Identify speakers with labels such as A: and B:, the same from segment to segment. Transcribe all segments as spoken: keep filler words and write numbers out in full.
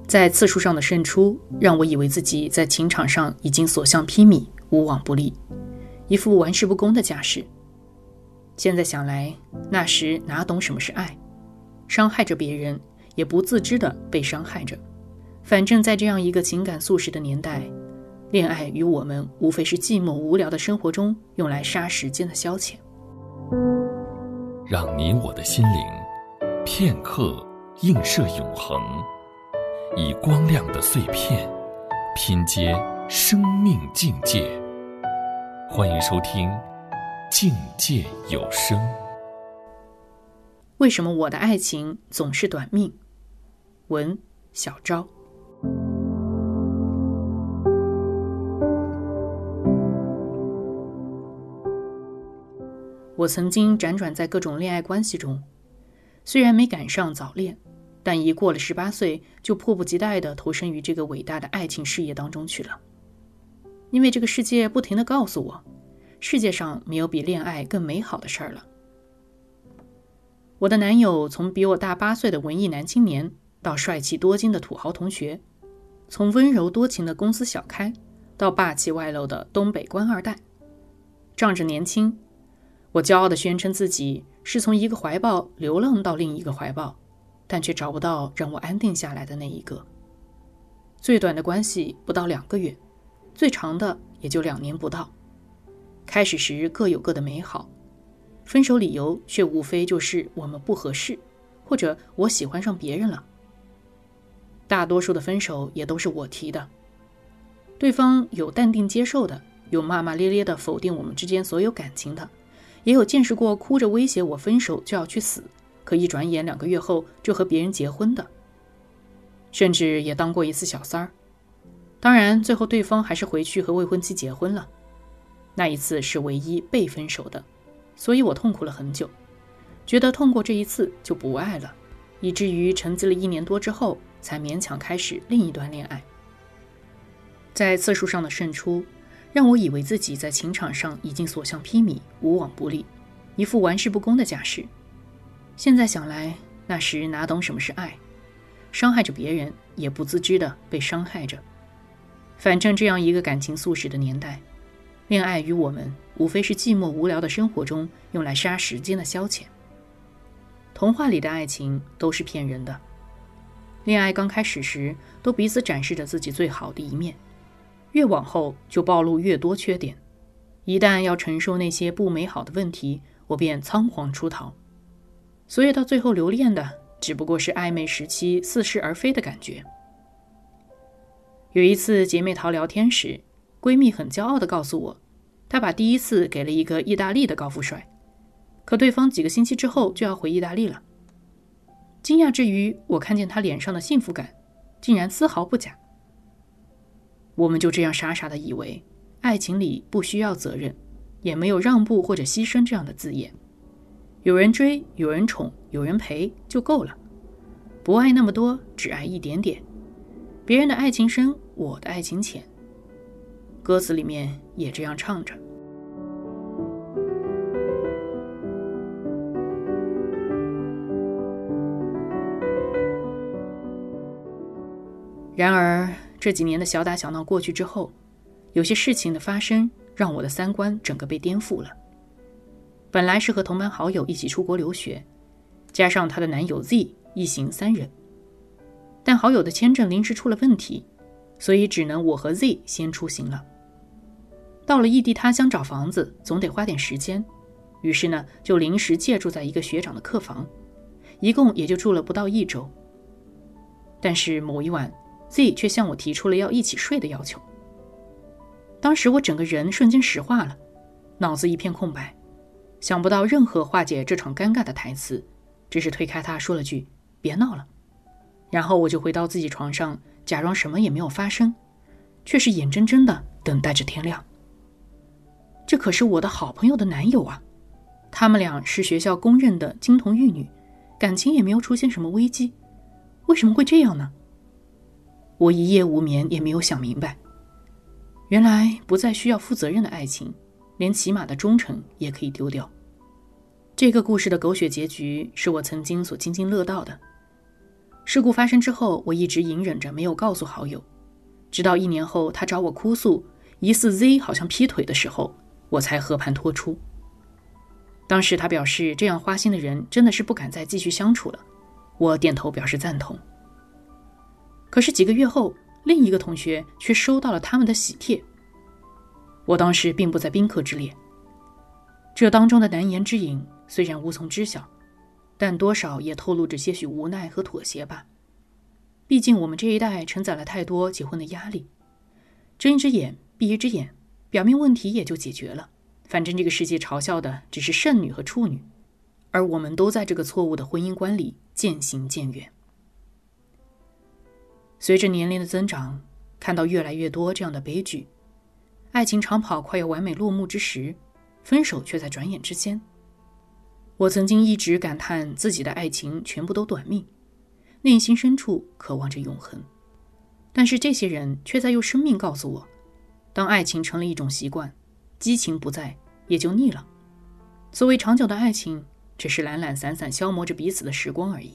A: 在次数上的胜出，让我以为自己在情场上已经所向披靡，无往不利，一副玩世不恭的架势。现在想来，那时哪懂什么是爱，伤害着别人，也不自知地被伤害着。反正在这样一个情感速食的年代，恋爱与我们无非是寂寞无聊的生活中用来杀时间的消遣。
B: 让你我的心灵片刻映射永恒，以光亮的碎片拼接生命境界。欢迎收听境界有声。
A: 为什么我的爱情总是短命？文小昭。我曾经辗转在各种恋爱关系中，虽然没赶上早恋，但一过了十八岁，就迫不及待地投身于这个伟大的爱情事业当中去了。因为这个世界不停地告诉我，世界上没有比恋爱更美好的事儿了。我的男友从比我大八岁的文艺男青年，到帅气多金的土豪同学，从温柔多情的公司小开，到霸气外露的东北官二代。仗着年轻，我骄傲地宣称自己是从一个怀抱流浪到另一个怀抱，但却找不到让我安定下来的那一个。最短的关系不到两个月，最长的也就两年不到。开始时各有各的美好，分手理由却无非就是我们不合适，或者我喜欢上别人了。大多数的分手也都是我提的，对方有淡定接受的，有骂骂咧咧的否定我们之间所有感情的，也有见识过哭着威胁我分手就要去死，可一转眼两个月后就和别人结婚的，甚至也当过一次小三儿。当然最后对方还是回去和未婚妻结婚了，那一次是唯一被分手的，所以我痛苦了很久，觉得痛过这一次就不爱了，以至于沉寂了一年多之后才勉强开始另一段恋爱。在次数上的胜出，让我以为自己在情场上已经所向披靡，无往不利，一副玩世不恭的架势。现在想来，那时哪懂什么是爱，伤害着别人，也不自知的被伤害着。反正这样一个感情速食的年代，恋爱与我们无非是寂寞无聊的生活中用来杀时间的消遣。童话里的爱情都是骗人的，恋爱刚开始时都彼此展示着自己最好的一面，越往后就暴露越多缺点，一旦要承受那些不美好的问题，我便仓皇出逃。所以到最后留恋的只不过是暧昧时期似是而非的感觉。有一次姐妹淘聊天时，闺蜜很骄傲地告诉我，她把第一次给了一个意大利的高富帅，可对方几个星期之后就要回意大利了。惊讶之余，我看见她脸上的幸福感竟然丝毫不假。我们就这样傻傻地以为爱情里不需要责任，也没有让步或者牺牲这样的字眼，有人追，有人宠，有人陪就够了，不爱那么多，只爱一点点。别人的爱情深，我的爱情浅，歌词里面也这样唱着。然而这几年的小打小闹过去之后，有些事情的发生让我的三观整个被颠覆了。本来是和同班好友一起出国留学，加上她的男友 Z， 一行三人，但好友的签证临时出了问题，所以只能我和 Z 先出行了。到了异地他乡找房子总得花点时间，于是呢就临时借住在一个学长的客房，一共也就住了不到一周。但是某一晚 Z 却向我提出了要一起睡的要求。当时我整个人瞬间石化了，脑子一片空白，想不到任何化解这场尴尬的台词，只是推开他说了句别闹了，然后我就回到自己床上，假装什么也没有发生，却是眼睁睁地等待着天亮。这可是我的好朋友的男友啊，他们俩是学校公认的金童玉女，感情也没有出现什么危机，为什么会这样呢？我一夜无眠也没有想明白，原来不再需要负责任的爱情，连起码的忠诚也可以丢掉。这个故事的狗血结局是我曾经所津津乐道的。 事故发生之后，我一直隐忍着没有告诉好友，直到一年后他找我哭诉疑似 Z 好像劈腿的时候，我才和盘托出。当时他表示这样花心的人真的是不敢再继续相处了，我点头表示赞同。可是几个月后，另一个同学却收到了他们的喜帖，我当时并不在宾客之列。这当中的难言之隐虽然无从知晓，但多少也透露着些许无奈和妥协吧。毕竟我们这一代承载了太多结婚的压力，睁一只眼闭一只眼，表面问题也就解决了，反正这个世界嘲笑的只是剩女和处女，而我们都在这个错误的婚姻观里渐行渐远。随着年龄的增长，看到越来越多这样的悲剧，爱情长跑快要完美落幕之时，分手却在转眼之间。我曾经一直感叹自己的爱情全部都短命，内心深处渴望着永恒。但是这些人却在用生命告诉我，当爱情成了一种习惯，激情不在，也就腻了。所谓长久的爱情，只是懒懒散散消磨着彼此的时光而已。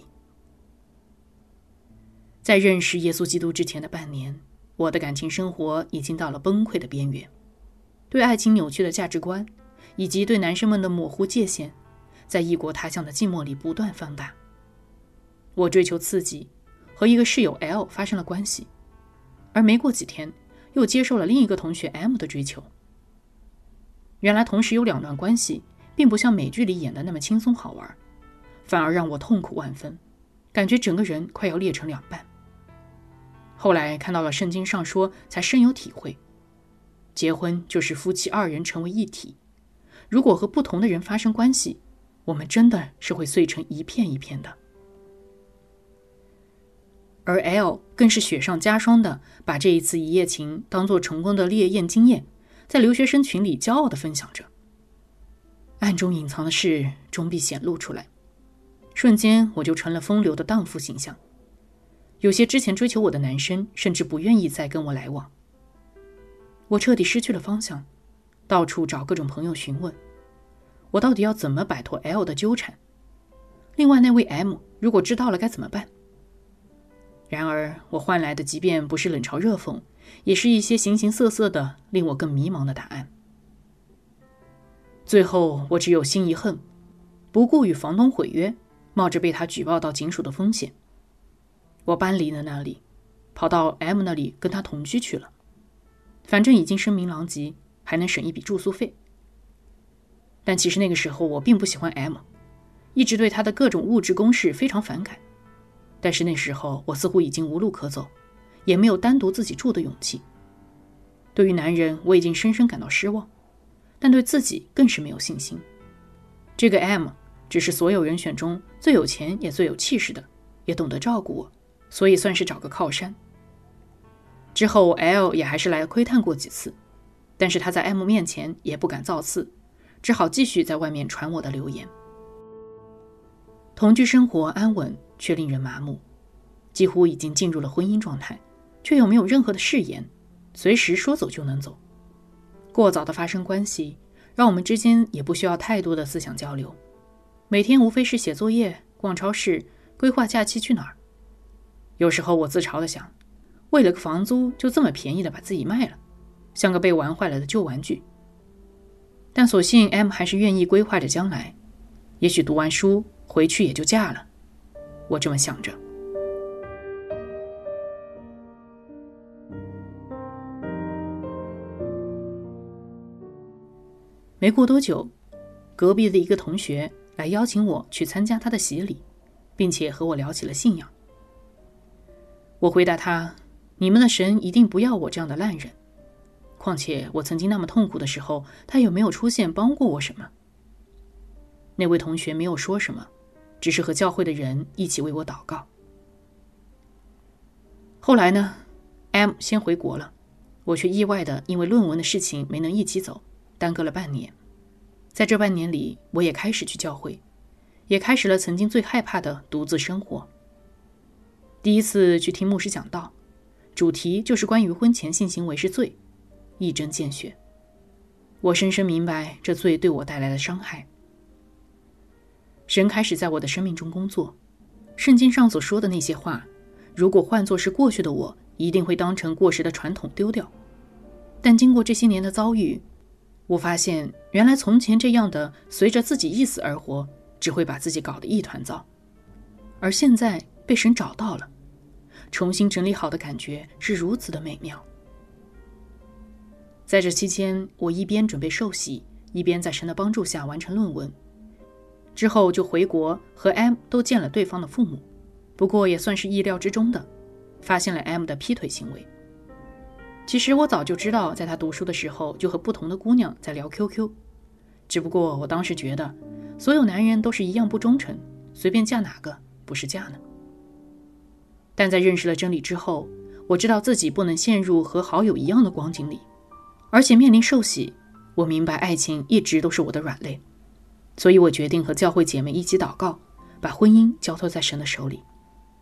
A: 在认识耶稣基督之前的半年，我的感情生活已经到了崩溃的边缘，对爱情扭曲的价值观，以及对男生们的模糊界限，在异国他乡的寂寞里不断放大。我追求刺激，和一个室友 L 发生了关系，而没过几天，又接受了另一个同学 M 的追求。原来同时有两段关系，并不像美剧里演的那么轻松好玩，反而让我痛苦万分，感觉整个人快要裂成两半。后来看到了圣经上说，才深有体会，结婚就是夫妻二人成为一体，如果和不同的人发生关系，我们真的是会碎成一片一片的。而 L 更是雪上加霜的把这一次一夜情当作成功的烈焰经验，在留学生群里骄傲地分享着。暗中隐藏的事终必显露出来，瞬间我就成了风流的荡妇形象。有些之前追求我的男生甚至不愿意再跟我来往。我彻底失去了方向，到处找各种朋友询问，我到底要怎么摆脱 L 的纠缠？另外那位 M 如果知道了该怎么办？然而我换来的即便不是冷嘲热讽，也是一些形形色色的令我更迷茫的答案。最后我只有心一横，不顾与房东毁约，冒着被他举报到警署的风险，我搬离了那里，跑到 M 那里跟他同居去了。反正已经声名狼藉，还能省一笔住宿费。但其实那个时候我并不喜欢 M， 一直对他的各种物质攻势非常反感。但是那时候我似乎已经无路可走，也没有单独自己住的勇气。对于男人我已经深深感到失望，但对自己更是没有信心。这个 M 只是所有人选中最有钱也最有气势的，也懂得照顾我，所以算是找个靠山。之后 L 也还是来窥探过几次，但是他在 M 面前也不敢造次，只好继续在外面传我的流言。同居生活安稳，却令人麻木，几乎已经进入了婚姻状态，却又没有任何的誓言，随时说走就能走。过早的发生关系，让我们之间也不需要太多的思想交流，每天无非是写作业、逛超市、规划假期去哪儿。有时候我自嘲地想，为了个房租就这么便宜的把自己卖了，像个被玩坏了的旧玩具。但所幸 M 还是愿意规划着将来，也许读完书回去也就嫁了，我这么想着。没过多久，隔壁的一个同学来邀请我去参加他的洗礼，并且和我聊起了信仰。我回答他，你们的神一定不要我这样的烂人，况且我曾经那么痛苦的时候，他有没有出现帮过我什么？那位同学没有说什么，只是和教会的人一起为我祷告。后来呢 M 先回国了，我却意外的因为论文的事情没能一起走，耽搁了半年。在这半年里，我也开始去教会，也开始了曾经最害怕的独自生活。第一次去听牧师讲道，主题就是关于婚前性行为是罪，一针见血。我深深明白这罪对我带来的伤害。神开始在我的生命中工作， 圣经上所说的那些话，如果换作是过去的我，一定会当成过时的传统丢掉。但经过这些年的遭遇，我发现原来从前这样的随着自己意思而活，只会把自己搞得一团糟。而现在被神找到了，重新整理好的感觉是如此的美妙。在这期间，我一边准备受洗，一边在神的帮助下完成论文。之后就回国和 M 都见了对方的父母，不过也算是意料之中的，发现了 M 的劈腿行为。其实我早就知道，在他读书的时候就和不同的姑娘在聊 Q Q， 只不过我当时觉得所有男人都是一样不忠诚，随便嫁哪个不是嫁呢？但在认识了真理之后，我知道自己不能陷入和好友一样的光景里，而且面临受洗，我明白爱情一直都是我的软肋，所以我决定和教会姐妹一起祷告，把婚姻交托在神的手里。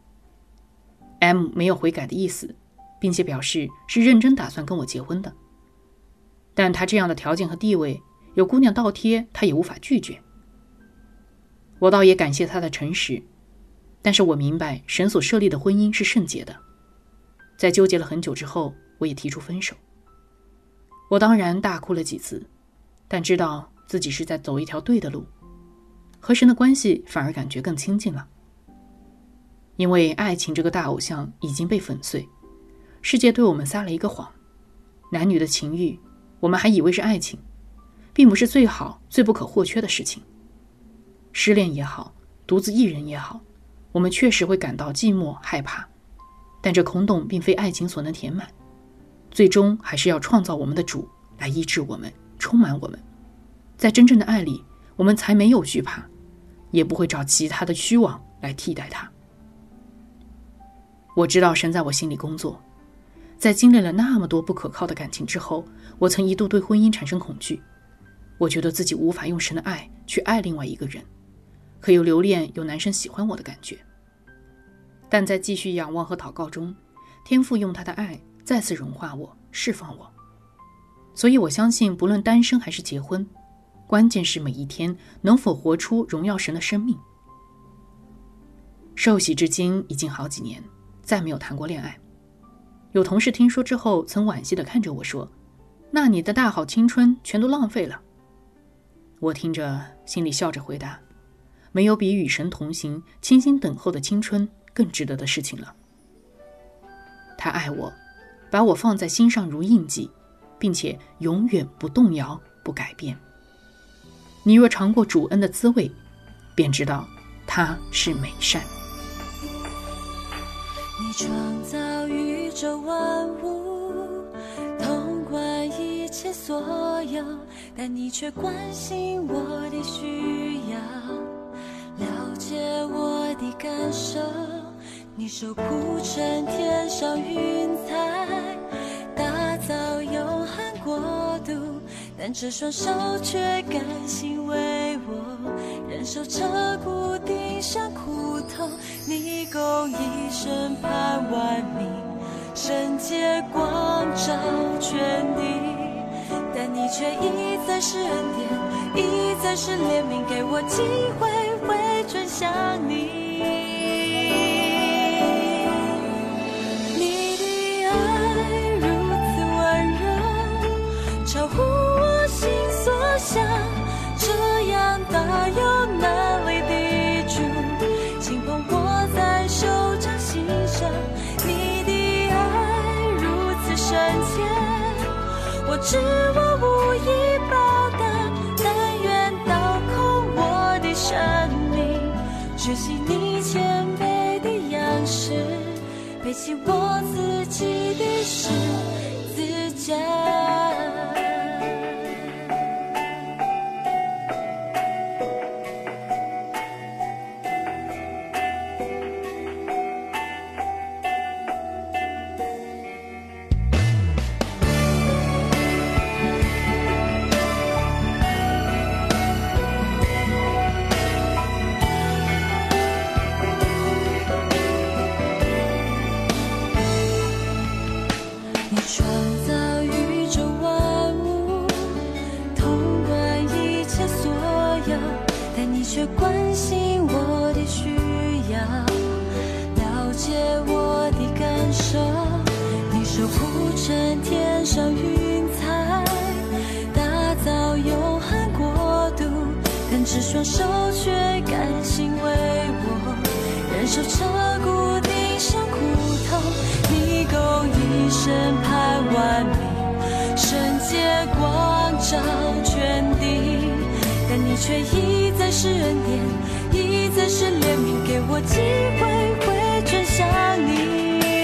A: M 没有悔改的意思，并且表示是认真打算跟我结婚的，但他这样的条件和地位，有姑娘倒贴他也无法拒绝。我倒也感谢他的诚实，但是我明白神所设立的婚姻是圣洁的。在纠结了很久之后，我也提出分手。我当然大哭了几次，但知道自己是在走一条对的路，和神的关系反而感觉更亲近了。因为爱情这个大偶像已经被粉碎，世界对我们撒了一个谎，男女的情欲我们还以为是爱情，并不是最好最不可或缺的事情。失恋也好，独自一人也好，我们确实会感到寂寞害怕，但这空洞并非爱情所能填满，最终还是要创造我们的主来医治我们，充满我们。在真正的爱里，我们才没有惧怕，也不会找其他的虚妄来替代它。我知道神在我心里工作，在经历了那么多不可靠的感情之后，我曾一度对婚姻产生恐惧，我觉得自己无法用神的爱去爱另外一个人，可又留恋有男生喜欢我的感觉。但在继续仰望和祷告中，天父用他的爱再次融化我，释放我。所以我相信不论单身还是结婚，关键是每一天能否活出荣耀神的生命。受洗至今已经好几年，再没有谈过恋爱。有同事听说之后曾惋惜地看着我说，那你的大好青春全都浪费了。我听着心里笑着回答，没有比与神同行倾心等候的青春更值得的事情了。他爱我，把我放在心上如印记，并且永远不动摇不改变。你若尝过主恩的滋味，便知道他是美善。
C: 你创造宇宙万物，统管一切所有，但你却关心我的需要，了解我的感受。你手铺成天上云彩，打造永恒国度，但这双手却甘心为我忍受这骨顶上苦痛。你公义审判万民，圣洁光照全地，但你却一再是恩典，一再是怜悯，给我机会回转向你。你的爱如此温柔，超乎我心所想，这样大有能力的主，轻捧我在手掌心上。你的爱如此深切，我知我无以报答，但愿倒空我的生命，学习你谦卑的样式，背起我自己的十字架。创造宇双手却甘心为我忍受彻骨顶上苦痛。你够一生盼完美，圣洁光照全地，但你却一再是恩典，一再是怜悯，给我机会回转向你。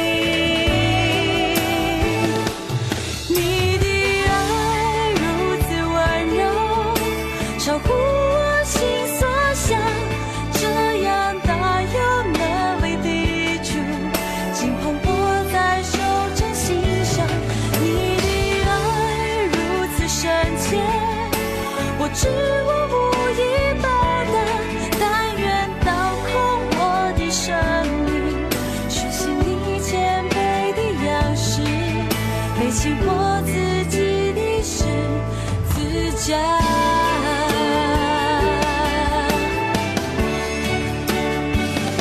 C: 你的爱如此温柔，超乎我心所想，这样大有能力抵住惊慌握在手掌心上。你的爱如此深切，我知我无以报答，但愿倒空我的生命，学习你谦卑的样式，背起我自己的十字架。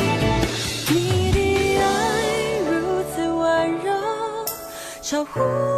C: 你的爱如此温柔，超乎